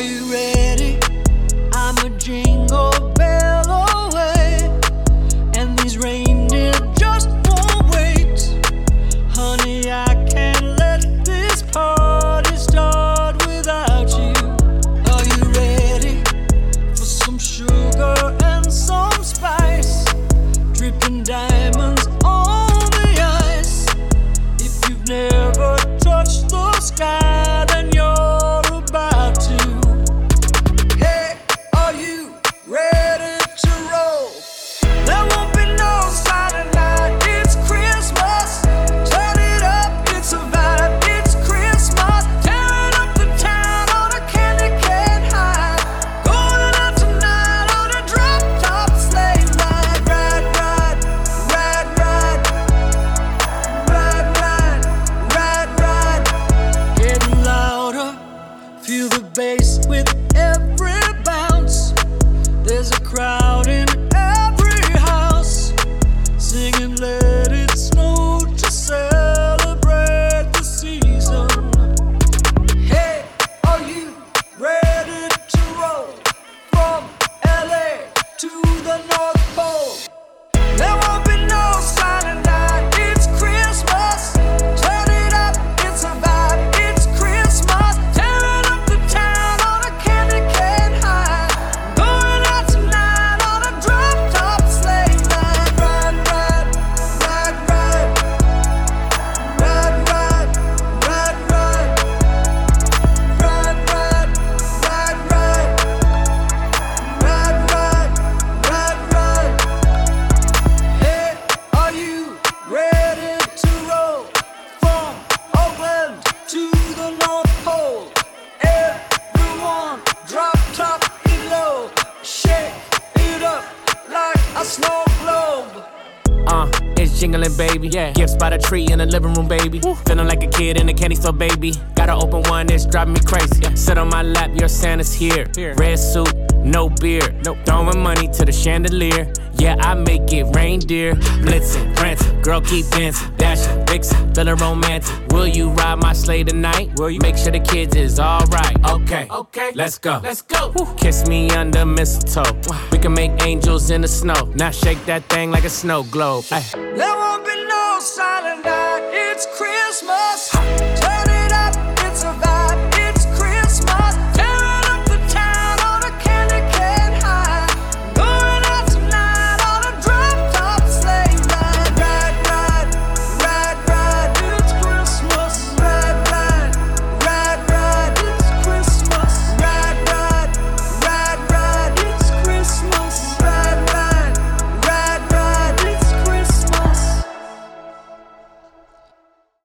you ready? I'm a jingle bell away, and these reindeer just won't wait. Honey, I can't let this party start without you. Are you ready for some sugar and some spice? Dripping diamonds on the ice. If you've never touched the sky, then you're about to. Hey, are you ready to roll? There won't be no silent night. It's Christmas. Turn it up, it's a vibe. It's Christmas. Tearing up the town on a candy cane high. Going out tonight on a drop top sleigh ride. Ride, ride, ride, ride. Ride, ride, ride, ride. Getting louder. Feel the bass with every bounce. There's a crowd in every house, singing Let It Snow to celebrate the season. Hey, are you ready to roll? From LA to the North Pole. There won't be no silent night. It's Christmas. Turn it up, it's a vibe. It's Christmas. Tearing up the town on a candy cane high. Going out tonight on a drop top sleigh ride. Ride, ride, ride, ride. Ride, ride, ride, ride. Ride, ride, ride, ride. Ride, ride, ride, ride. Hey, are you ready to roll? From Oakland to the North Pole. Everyone drop top it low. Shake it up like a snow globe. It's jingling, baby. Yeah. Gifts by the tree in the living room, baby. Feeling like a kid in a candy store, baby. Gotta open one, it's driving me crazy. Sit on my lap, your Santa's here. Red suit, no beard. Throwing money to the chandelier. Yeah, I make it reindeer. Blitzing, prancing, girl keep dancing, dashing, vixen, feeling romantic. Will you ride my sleigh tonight? Will you make sure the kids is alright? Okay, let's go. Kiss me under mistletoe. We can make angels in the snow. Now shake that thing like a snow globe. Ay. There